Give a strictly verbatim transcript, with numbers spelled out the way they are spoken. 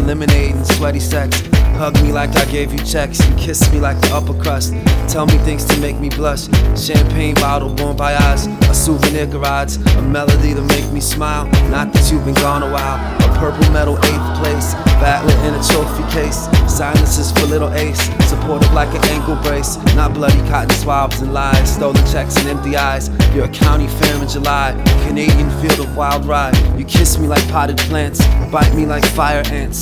lemonade and sweaty sex. Hug me like I gave you checks and kiss me like the upper crust. Tell me things to make me blush. Champagne bottle, bon voyage, a souvenir garage, a melody to make me smile. Not that you've been gone a while. A purple medal, eighth place, battling in a trophy case. Silences for little Ace, supportive like an ankle brace. Not bloody cotton swabs and lies, stolen checks and empty eyes. You're a county fair in July, Canadian field of wild ride. You kiss me like potted plants, bite me like fire ants.